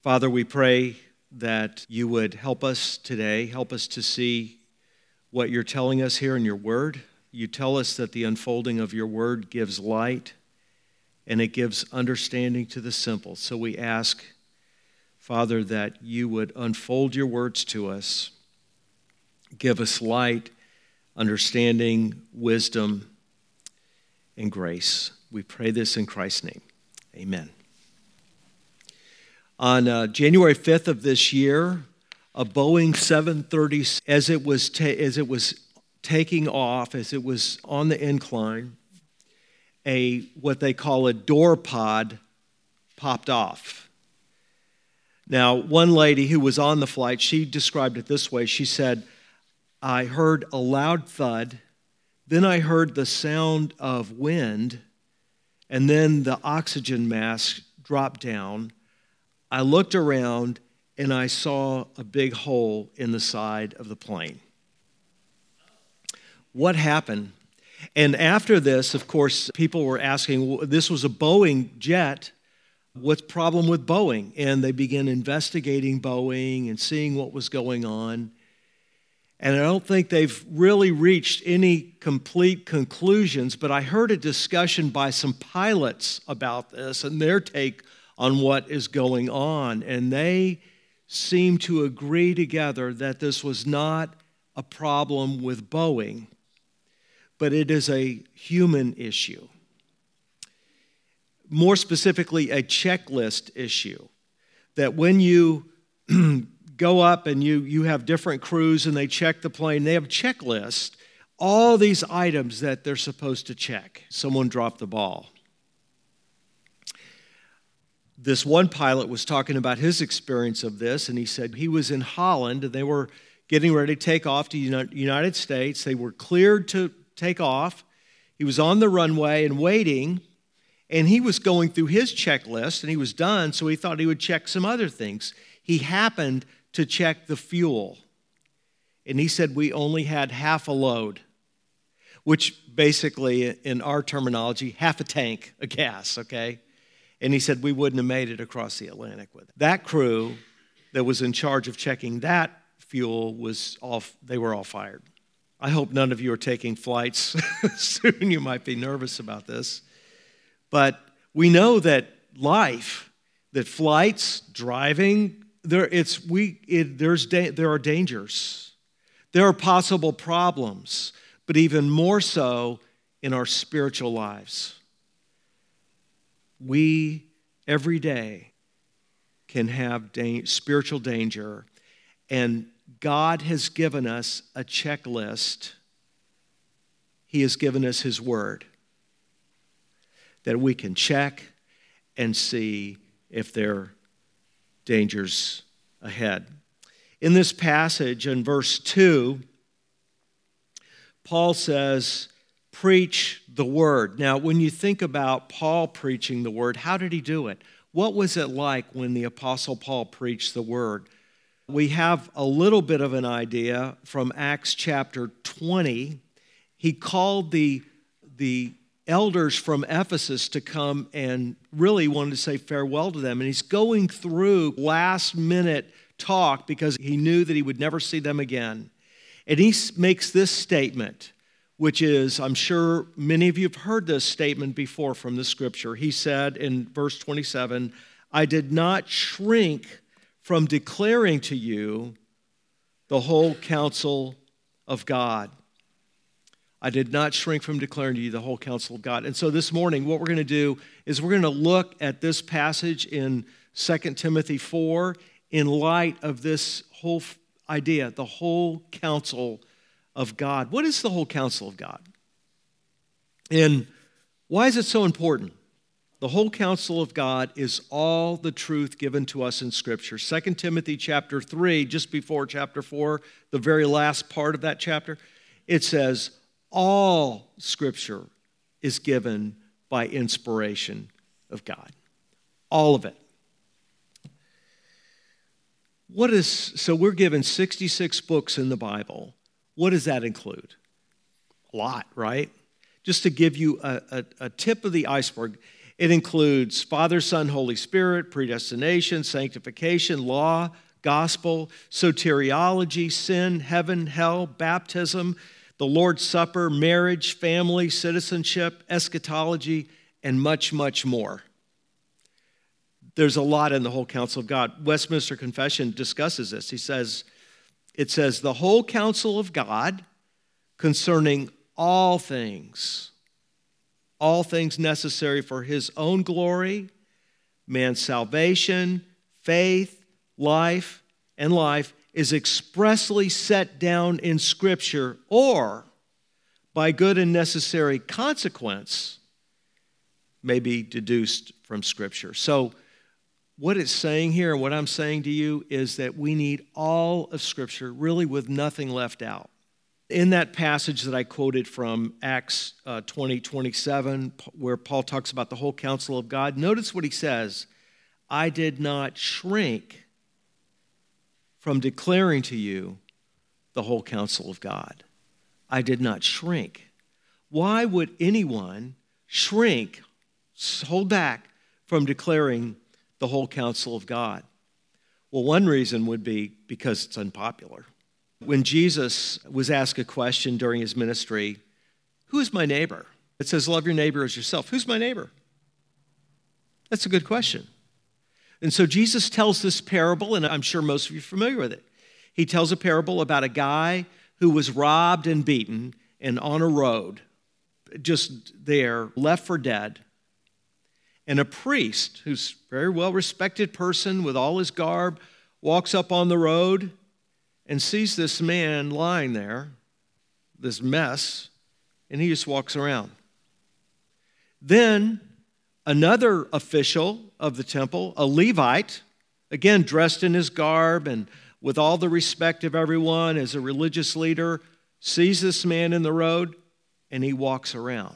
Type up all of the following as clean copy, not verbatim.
Father, we pray that you would help us today, help us to see what you're telling us here in your word. You tell us that the unfolding of your word gives light and it gives understanding to the simple. So we ask, Father, that you would unfold your words to us, give us light, understanding, wisdom, and grace. We pray this in Christ's name. Amen. On January 5th of this year, a Boeing 730, as it was taking off, as it was on the incline, what they call a door pod popped off. Now, one lady who was on the flight, she described it this way. She said, I heard a loud thud, then I heard the sound of wind, and then the oxygen mask dropped down. I looked around and I saw a big hole in the side of the plane. What happened? And after this, of course, people were asking, well, this was a Boeing jet. What's the problem with Boeing? And they began investigating Boeing and seeing what was going on. And I don't think they've really reached any complete conclusions, but I heard a discussion by some pilots about this and their take on what is going on. And they seem to agree together that this was not a problem with Boeing, but it is a human issue. More specifically, a checklist issue. That when you go up and you have different crews and they check the plane, they have a checklist, all these items that they're supposed to check. Someone dropped the ball. This one pilot was talking about his experience of this, and he said he was in Holland, and they were getting ready to take off to the United States. They were cleared to take off. He was on the runway and waiting, and he was going through his checklist, and he was done, so he thought he would check some other things. He happened to check the fuel, and he said we only had half a load, which basically, in our terminology, half a tank of gas, okay? And he said we wouldn't have made it across the Atlantic with it. That crew that was in charge of checking that fuel they were all fired. I hope none of you are taking flights soon. You might be nervous about this. But we know that that flights, driving, there are dangers. There are possible problems, but even more so in our spiritual lives. We, every day, can have spiritual danger, and God has given us a checklist. He has given us His Word that we can check and see if there are dangers ahead. In this passage, in verse 2, Paul says, preach the word. Now, when you think about Paul preaching the word, how did he do it? What was it like when the Apostle Paul preached the word? We have a little bit of an idea from Acts chapter 20. He called the elders from Ephesus to come and really wanted to say farewell to them. And he's going through last-minute talk because he knew that he would never see them again. And he makes this statement, which is, I'm sure many of you have heard this statement before from the scripture. He said in verse 27, I did not shrink from declaring to you the whole counsel of God. I did not shrink from declaring to you the whole counsel of God. And so this morning, what we're going to do is we're going to look at this passage in 2 Timothy 4 in light of this whole idea, the whole counsel of God. What is the whole counsel of God? And why is it so important? The whole counsel of God is all the truth given to us in Scripture. 2 Timothy chapter 3, just before chapter 4, the very last part of that chapter, it says, all Scripture is given by inspiration of God. All of it. So we're given 66 books in the Bible. What does that include? A lot, right? Just to give you a tip of the iceberg, It includes Father, Son, Holy Spirit, predestination, sanctification, law, gospel, soteriology, sin, heaven, hell, baptism, the Lord's Supper, marriage, family, citizenship, eschatology, and much, much more. There's a lot in the whole counsel of God. Westminster Confession discusses this. It says, the whole counsel of God concerning all things necessary for his own glory, man's salvation, faith, life, and life, is expressly set down in Scripture, or by good and necessary consequence may be deduced from Scripture. So what it's saying here, and what I'm saying to you, is that we need all of Scripture, really with nothing left out. In that passage that I quoted from Acts 20:27, where Paul talks about the whole counsel of God, notice what he says: I did not shrink from declaring to you the whole counsel of God. I did not shrink. Why would anyone shrink, hold back from declaring the whole counsel of God? Well, one reason would be because it's unpopular. When Jesus was asked a question during his ministry, who is my neighbor? It says, love your neighbor as yourself. Who's my neighbor? That's a good question. And so Jesus tells this parable, and I'm sure most of you are familiar with it. He tells a parable about a guy who was robbed and beaten and on a road, just there, left for dead. And a priest, who's a very well-respected person with all his garb, walks up on the road and sees this man lying there, this mess, and he just walks around. Then another official of the temple, a Levite, again dressed in his garb and with all the respect of everyone as a religious leader, sees this man in the road and he walks around.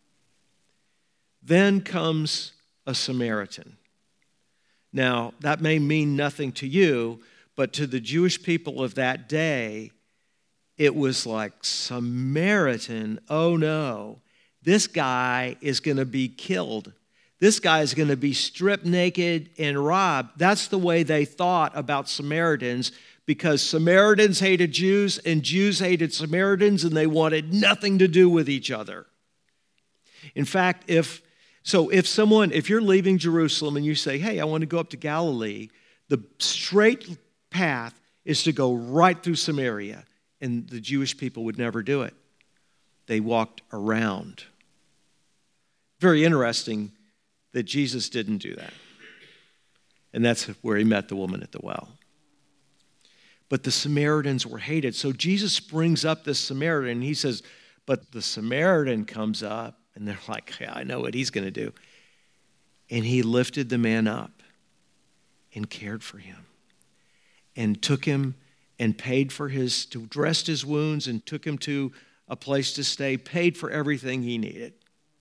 Then comes a Samaritan. Now, that may mean nothing to you, but to the Jewish people of that day, it was like, Samaritan, oh no, this guy is going to be killed. This guy is going to be stripped naked and robbed. That's the way they thought about Samaritans, because Samaritans hated Jews and Jews hated Samaritans, and they wanted nothing to do with each other. In fact, if you're leaving Jerusalem and you say, hey, I want to go up to Galilee, the straight path is to go right through Samaria, and the Jewish people would never do it. They walked around. Very interesting that Jesus didn't do that. And that's where he met the woman at the well. But the Samaritans were hated. So Jesus brings up this Samaritan, and he says, but the Samaritan comes up, and they're like, yeah, I know what he's going to do. And he lifted the man up and cared for him and took him and paid for dressed his wounds and took him to a place to stay, paid for everything he needed.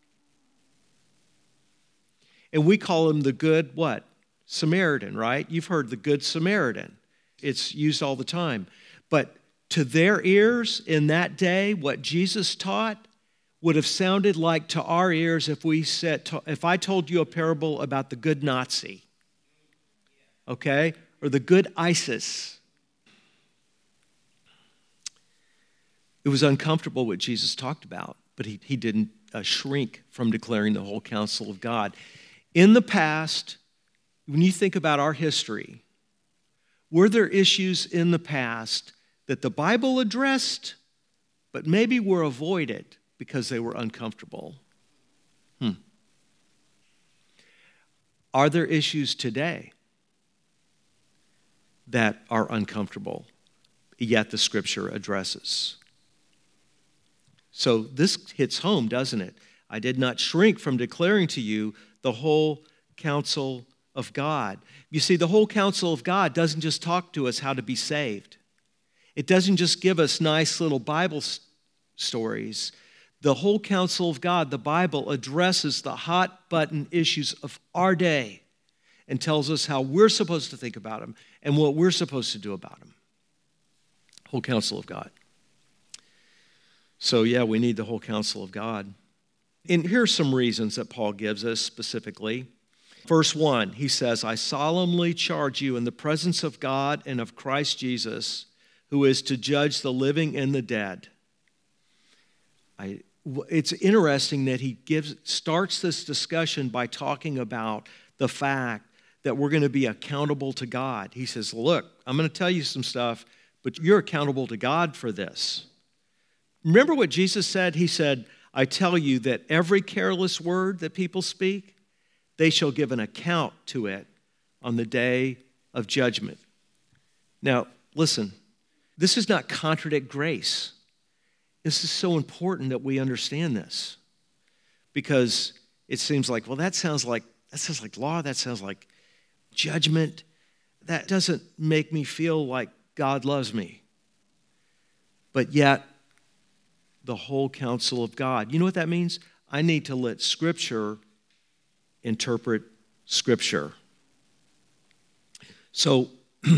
And we call him the good, what? Samaritan, right? You've heard the good Samaritan. It's used all the time. But to their ears in that day, what Jesus taught would have sounded like to our ears if I told you a parable about the good Nazi, okay? Or the good ISIS. It was uncomfortable what Jesus talked about, but he didn't shrink from declaring the whole counsel of God. In the past, when you think about our history, were there issues in the past that the Bible addressed, but maybe were avoided because they were uncomfortable? Are there issues today that are uncomfortable, yet the Scripture addresses? So this hits home, doesn't it? I did not shrink from declaring to you the whole counsel of God. You see, the whole counsel of God doesn't just talk to us how to be saved. It doesn't just give us nice little Bible stories. The whole counsel of God, the Bible, addresses the hot-button issues of our day and tells us how we're supposed to think about them and what we're supposed to do about them. Whole counsel of God. So, yeah, we need the whole counsel of God. And here's some reasons that Paul gives us specifically. Verse 1, he says, I solemnly charge you in the presence of God and of Christ Jesus, who is to judge the living and the dead. It's interesting that he starts this discussion by talking about the fact that we're going to be accountable to God. He says, look, I'm going to tell you some stuff, but you're accountable to God for this. Remember what Jesus said? He said, I tell you that every careless word that people speak, they shall give an account to it on the day of judgment. Now, listen, this does not contradict grace. This is so important that we understand this, because it seems like, well, that sounds like law, that sounds like judgment. That doesn't make me feel like God loves me. But yet, the whole counsel of God. You know what that means? I need to let Scripture interpret Scripture. So,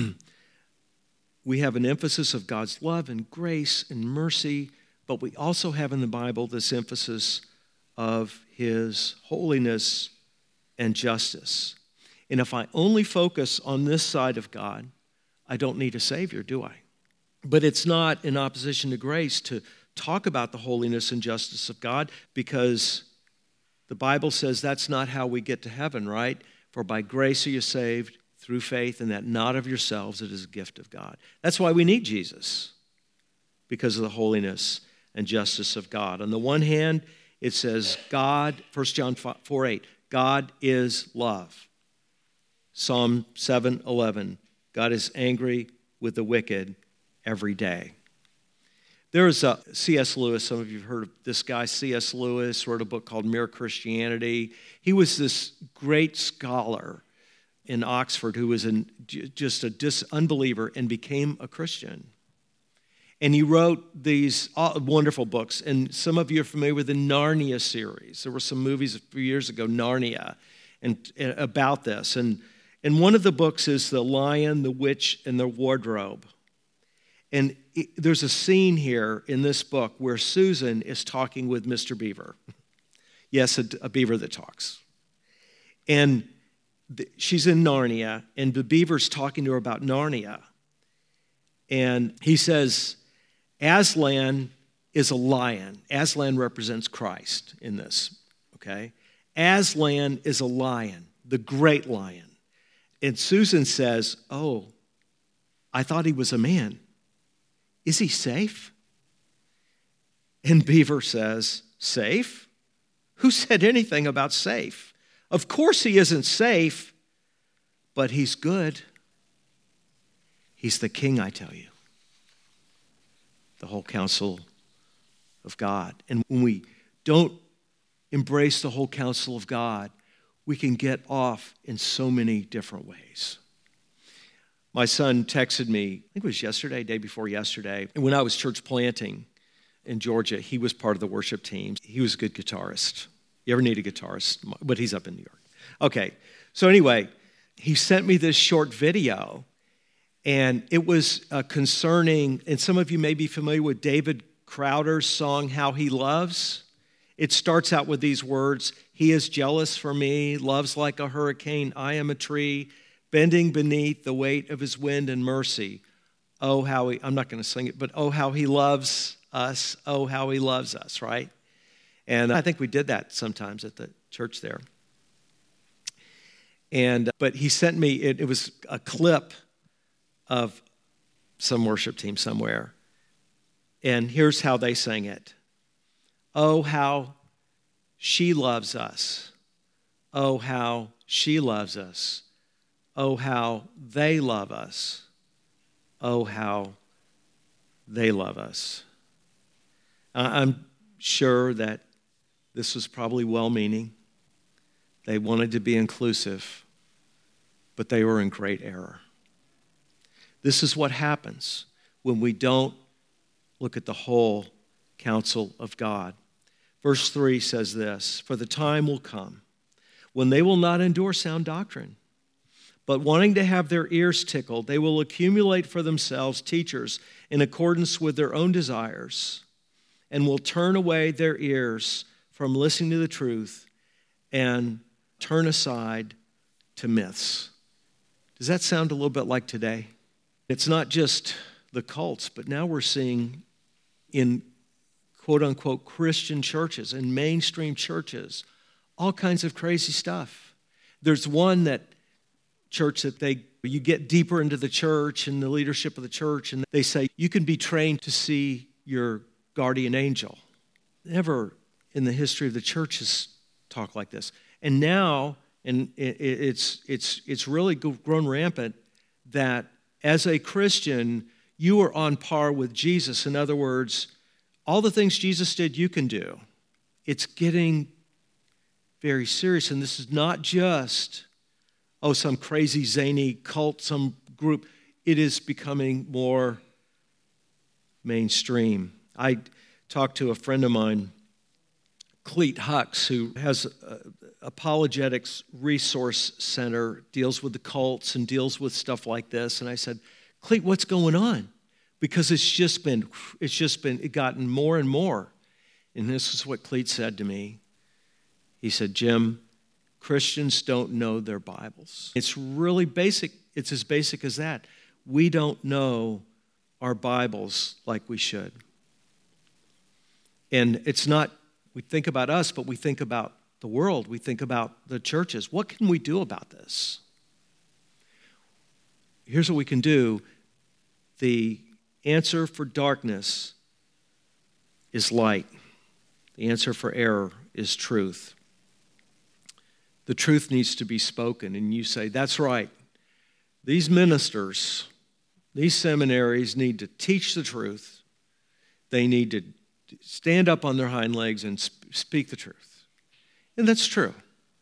we have an emphasis of God's love and grace and mercy, but we also have in the Bible this emphasis of His holiness and justice. And if I only focus on this side of God, I don't need a Savior, do I? But it's not in opposition to grace to talk about the holiness and justice of God, because the Bible says that's not how we get to heaven, right? For by grace are you saved through faith, and that not of yourselves, it is a gift of God. That's why we need Jesus, because of the holiness and justice of God. On the one hand, it says God, 1 John 4:8, God is love. Psalm 7:11, God is angry with the wicked every day. There is a C.S. Lewis, some of you have heard of this guy. C.S. Lewis wrote a book called Mere Christianity. He was this great scholar in Oxford who was just a unbeliever and became a Christian. And he wrote these wonderful books. And some of you are familiar with the Narnia series. There were some movies a few years ago, Narnia, and about this. And one of the books is The Lion, the Witch, and the Wardrobe. And there's a scene here in this book where Susan is talking with Mr. Beaver. Yes, a beaver that talks. And she's in Narnia, and the beaver's talking to her about Narnia. And he says, Aslan is a lion. Aslan represents Christ in this, okay? Aslan is a lion, the great lion. And Susan says, oh, I thought he was a man. Is he safe? And Beaver says, safe? Who said anything about safe? Of course he isn't safe, but he's good. He's the king, I tell you. The whole counsel of God. And when we don't embrace the whole counsel of God, we can get off in so many different ways. My son texted me, I think it was yesterday, day before yesterday, and when I was church planting in Georgia, he was part of the worship team. He was a good guitarist. You ever need a guitarist? But he's up in New York. Okay, so anyway, he sent me this short video, and it was concerning, and some of you may be familiar with David Crowder's song, How He Loves. It starts out with these words, He is jealous for me, loves like a hurricane, I am a tree, bending beneath the weight of his wind and mercy. Oh, how he, I'm not going to sing it, but oh, how he loves us. Oh, how he loves us, right? And I think we did that sometimes at the church there. But he sent me, it was a clip of some worship team somewhere. And here's how they sang it. Oh, how she loves us. Oh, how she loves us. Oh, how they love us. Oh, how they love us. I'm sure that this was probably well-meaning. They wanted to be inclusive, but they were in great error. This is what happens when we don't look at the whole counsel of God. Verse 3 says this, for the time will come when they will not endure sound doctrine, but wanting to have their ears tickled, they will accumulate for themselves teachers in accordance with their own desires, and will turn away their ears from listening to the truth and turn aside to myths. Does that sound a little bit like today? It's not just the cults, but now we're seeing in quote-unquote Christian churches and mainstream churches all kinds of crazy stuff. There's one church that you get deeper into the church and the leadership of the church, and they say you can be trained to see your guardian angel. Never in the history of the church has talked like this. And now, and it's really grown rampant, that as a Christian, you are on par with Jesus. In other words, all the things Jesus did, you can do. It's getting very serious, and this is not just, some crazy zany cult, some group. It is becoming more mainstream. I talked to a friend of mine, Cleet Hux, who has Apologetics Resource Center, deals with the cults and deals with stuff like this. And I said, Cleet, what's going on? Because it gotten more and more. And this is what Cleet said to me. He said, Jim, Christians don't know their Bibles. It's really basic. It's as basic as that. We don't know our Bibles like we should. And it's not, we think about us, but we think about the world. We think about the churches. What can we do about this? Here's what we can do. The answer for darkness is light. The answer for error is truth. The truth needs to be spoken, and you say, that's right. These ministers, these seminaries need to teach the truth. They need to stand up on their hind legs and speak the truth. And that's true.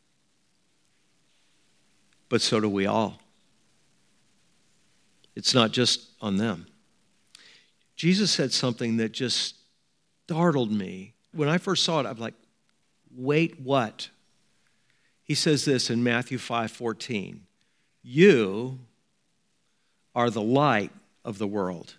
But so do we all. It's not just on them. Jesus said something that just startled me. When I first saw it, I'm like, wait, what? He says this in Matthew 5:14. You are the light of the world.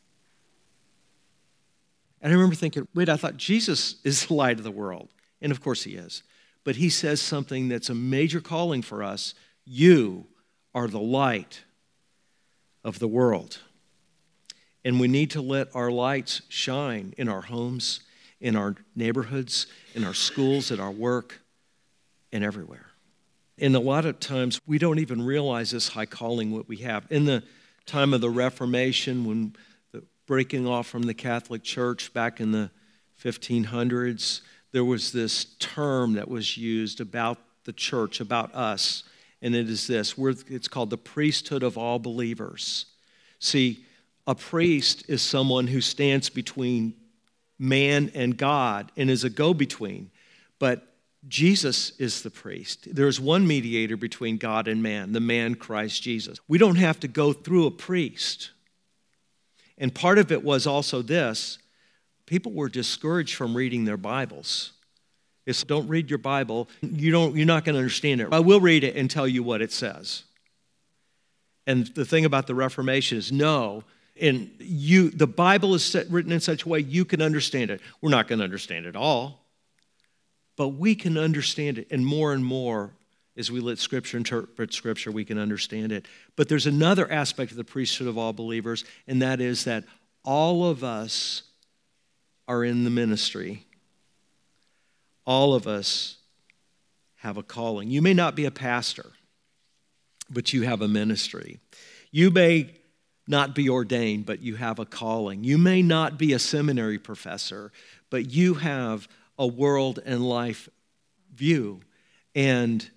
And I remember thinking, wait, I thought Jesus is the light of the world. And of course he is. But he says something that's a major calling for us. You are the light of the world. And we need to let our lights shine in our homes, in our neighborhoods, in our schools, at our work, and everywhere. And a lot of times we don't even realize this high calling what we have. In the time of the Reformation, when the breaking off from the Catholic Church back in the 1500s, there was this term that was used about the church, about us, and it is this. It's called the priesthood of all believers. See, a priest is someone who stands between man and God and is a go-between, but Jesus is the priest. There's one mediator between God and man, the man Christ Jesus. We don't have to go through a priest. And part of it was also this. People were discouraged from reading their Bibles. It's don't read your Bible. You're not going to understand it. I will read it and tell you what it says. And the thing about the Reformation is no. And the Bible is written in such a way you can understand it. We're not going to understand it all. But we can understand it, and more as we let Scripture interpret Scripture, we can understand it. But there's another aspect of the priesthood of all believers, and that is that all of us are in the ministry. All of us have a calling. You may not be a pastor, but you have a ministry. You may not be ordained, but you have a calling. You may not be a seminary professor, but you have a world and life view. And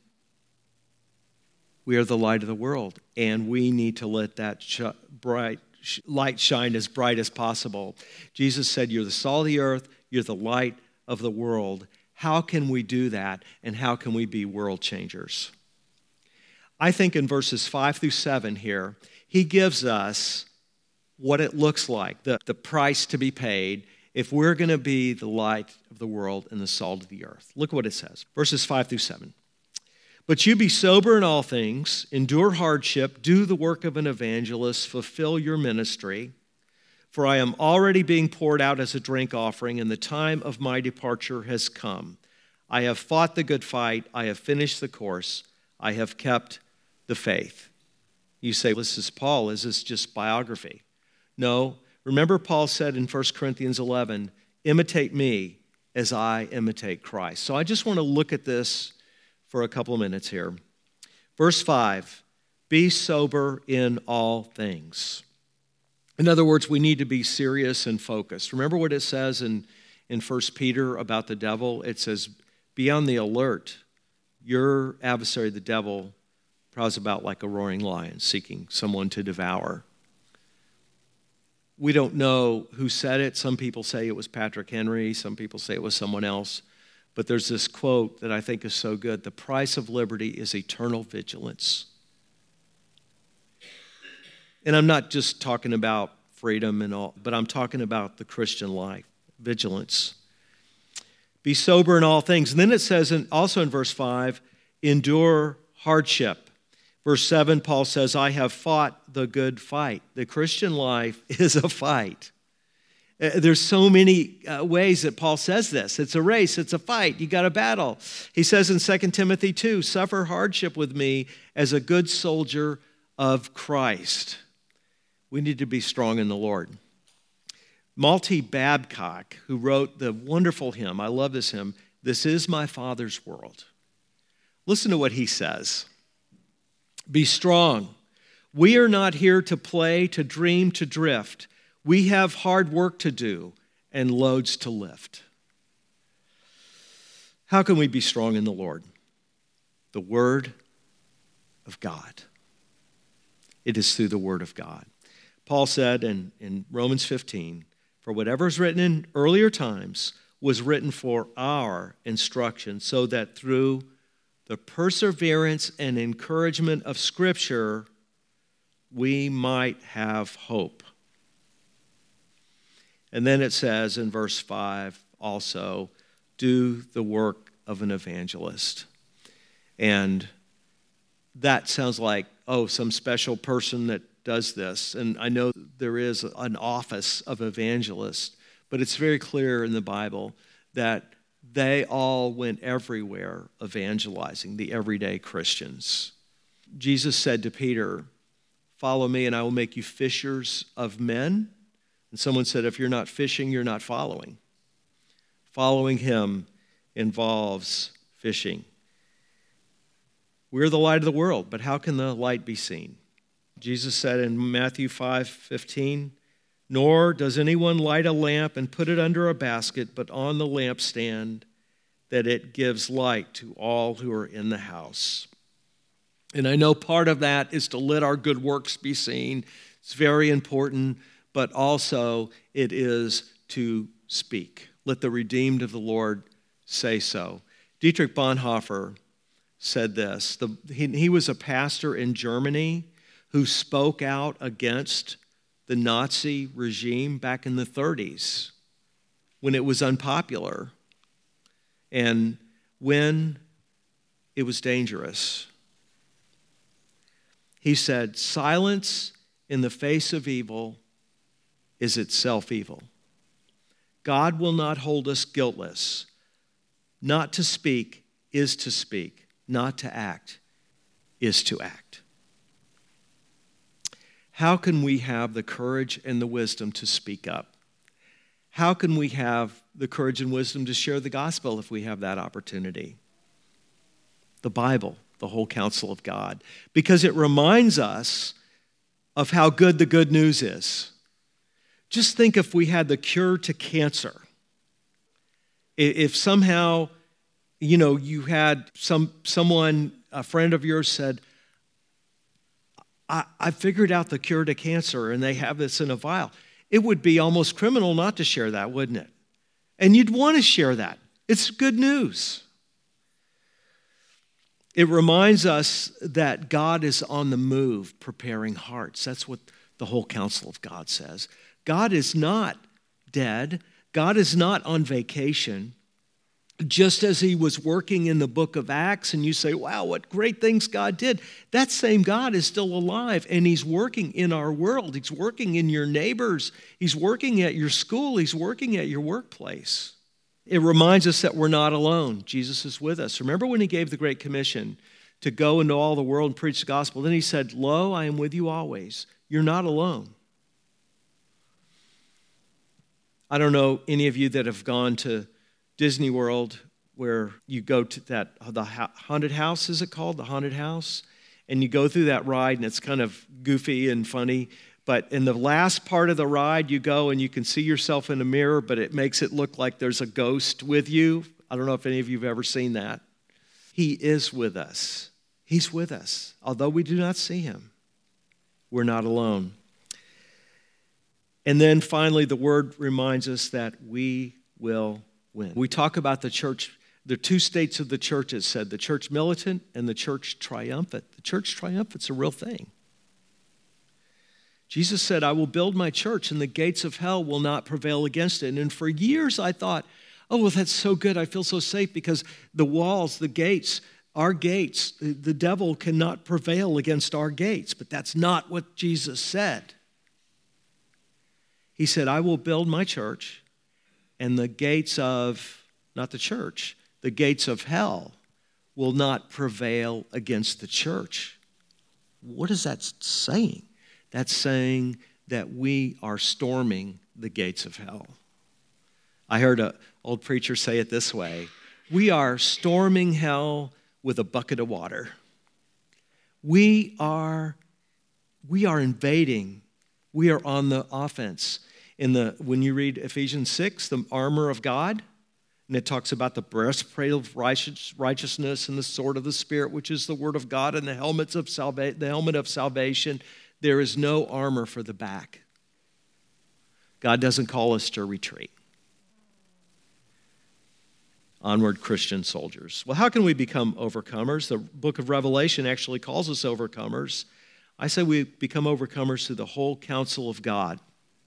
we are the light of the world. And we need to let that light shine as bright as possible. Jesus said, you're the salt of the earth, you're the light of the world. How can we do that? And how can we be world changers? I think in verses 5 through 7 here, he gives us what it looks like, the price to be paid if we're going to be the light of the world and the salt of the earth. Look what it says, verses 5 through 7. But you be sober in all things, endure hardship, do the work of an evangelist, fulfill your ministry. For I am already being poured out as a drink offering, and the time of my departure has come. I have fought the good fight. I have finished the course. I have kept the faith. You say, this is Paul. Is this just biography? No. Remember Paul said in 1 Corinthians 11, imitate me as I imitate Christ. So I just want to look at this for a couple of minutes here. Verse 5, be sober in all things. In other words, we need to be serious and focused. Remember what it says in 1 Peter about the devil? It says, be on the alert. Your adversary, the devil, prowls about like a roaring lion, seeking someone to devour. We don't know who said it. Some people say it was Patrick Henry. Some people say it was someone else. But there's this quote that I think is so good. The price of liberty is eternal vigilance. And I'm not just talking about freedom and all, but I'm talking about the Christian life, vigilance. Be sober in all things. And then it says also in verse 5, endure hardship. Verse 7, Paul says, I have fought the good fight. The Christian life is a fight. There's so many ways that Paul says this. It's a race, it's a fight. You got to battle. He says in 2 Timothy 2, suffer hardship with me as a good soldier of Christ. We need to be strong in the Lord. Malty Babcock, who wrote the wonderful hymn, I love this hymn, This Is My Father's World. Listen to what he says. Be strong. We are not here to play, to dream, to drift. We have hard work to do and loads to lift. How can we be strong in the Lord? The Word of God. It is through the Word of God. Paul said in Romans 15, for whatever is written in earlier times was written for our instruction, so that through the perseverance and encouragement of Scripture, we might have hope. And then it says in verse 5 also, do the work of an evangelist. And that sounds like, some special person that does this. And I know there is an office of evangelist, but it's very clear in the Bible that they all went everywhere evangelizing, the everyday Christians. Jesus said to Peter, follow me and I will make you fishers of men. And someone said, if you're not fishing, you're not following. Following him involves fishing. We're the light of the world, but how can the light be seen? Jesus said in Matthew 5:15, nor does anyone light a lamp and put it under a basket, but on the lampstand, that it gives light to all who are in the house. And I know part of that is to let our good works be seen. It's very important, but also it is to speak. Let the redeemed of the Lord say so. Dietrich Bonhoeffer said this. He was a pastor in Germany who spoke out against the Nazi regime back in the 30s when it was unpopular and when it was dangerous. He said, silence in the face of evil is itself evil. God will not hold us guiltless. Not to speak is to speak. Not to act is to act. How can we have the courage and the wisdom to speak up? How can we have the courage and wisdom to share the gospel if we have that opportunity? The Bible, the whole counsel of God, because it reminds us of how good the good news is. Just think if we had the cure to cancer. If somehow, you had someone, a friend of yours said, I figured out the cure to cancer and they have this in a vial. It would be almost criminal not to share that, wouldn't it? And you'd want to share that. It's good news. It reminds us that God is on the move, preparing hearts. That's what the whole counsel of God says. God is not dead. God is not on vacation. Just as he was working in the book of Acts, and you say, wow, what great things God did. That same God is still alive, and he's working in our world. He's working in your neighbors. He's working at your school. He's working at your workplace. It reminds us that we're not alone. Jesus is with us. Remember when he gave the Great Commission to go into all the world and preach the gospel? Then he said, "Lo, I am with you always." You're not alone. I don't know any of you that have gone to Disney World where you go to the haunted house, is it called? The haunted house? And you go through that ride, and it's kind of goofy and funny. But in the last part of the ride, you go and you can see yourself in a mirror, but it makes it look like there's a ghost with you. I don't know if any of you have ever seen that. He is with us. He's with us. Although we do not see him, we're not alone. And then finally, the word reminds us that we will win. We talk about the church, the two states of the church, it said, the church militant and the church triumphant. The church triumphant's a real thing. Jesus said, "I will build my church and the gates of hell will not prevail against it." And for years I thought, oh, well, that's so good. I feel so safe because the walls, the gates, our gates, the devil cannot prevail against our gates. But that's not what Jesus said. He said, "I will build my church and the gates of," not the church, "the gates of hell will not prevail against the church." What is that saying? That's saying that we are storming the gates of hell. I heard an old preacher say it this way: we are storming hell with a bucket of water. We are invading. We are on the offense. When you read Ephesians 6, the armor of God, and it talks about the breastplate of righteousness and the sword of the Spirit, which is the word of God, and the helmet of salvation. There is no armor for the back. God doesn't call us to retreat. Onward, Christian soldiers. Well, how can we become overcomers? The book of Revelation actually calls us overcomers. I say we become overcomers through the whole counsel of God.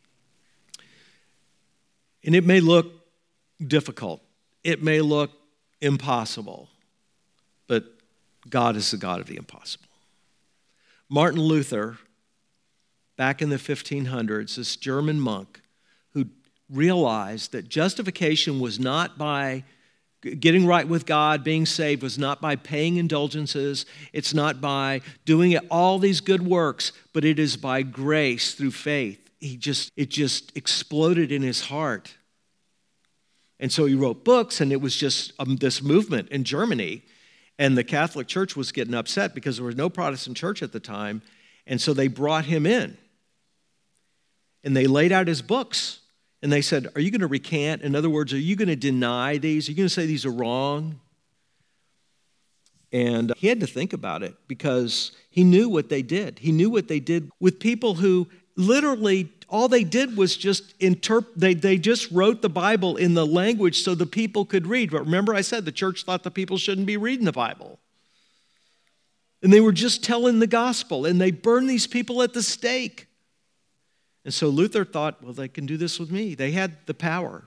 And it may look difficult. It may look impossible. But God is the God of the impossible. Martin Luther, back in the 1500s, this German monk who realized that justification was not by getting right with God, being saved, was not by paying indulgences. It's not by doing all these good works, but it is by grace through faith. It just exploded in his heart. And so he wrote books, and it was just this movement in Germany. And the Catholic Church was getting upset because there was no Protestant church at the time. And so they brought him in. And they laid out his books. And they said, "Are you going to recant? In other words, are you going to deny these? Are you going to say these are wrong?" And he had to think about it because he knew what they did. He knew what they did with people who literally all they did was just they just wrote the Bible in the language so the people could read. But remember I said the church thought the people shouldn't be reading the Bible. And they were just telling the gospel, and they burned these people at the stake. And so Luther thought, well, they can do this with me. They had the power.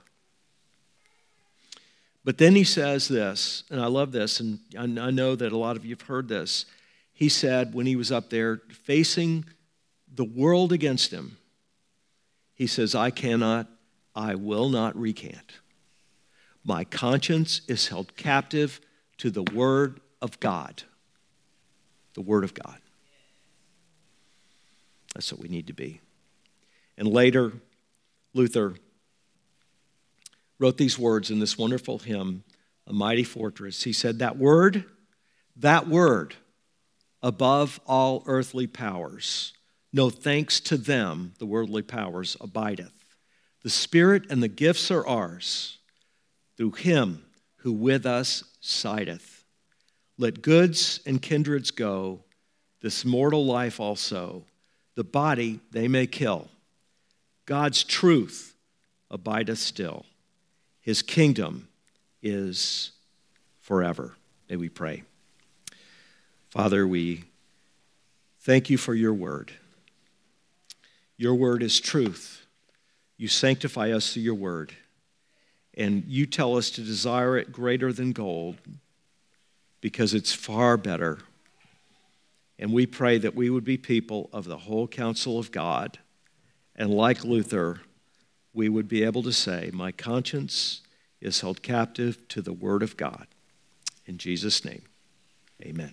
But then he says this, and I love this, and I know that a lot of you have heard this. He said when he was up there facing the world against him, he says, I will not recant. My conscience is held captive to the word of God. The word of God. That's what we need to be. And later, Luther wrote these words in this wonderful hymn, A Mighty Fortress. He said, that word, above all earthly powers, no thanks to them, the worldly powers, abideth. The Spirit and the gifts are ours, through him who with us sideth. Let goods and kindreds go, this mortal life also. The body they may kill. God's truth abideth still. His kingdom is forever. May we pray. Father, we thank you for your word. Your word is truth. You sanctify us through your word. And you tell us to desire it greater than gold because it's far better. And we pray that we would be people of the whole counsel of God. And like Luther, we would be able to say, my conscience is held captive to the word of God. In Jesus' name, amen.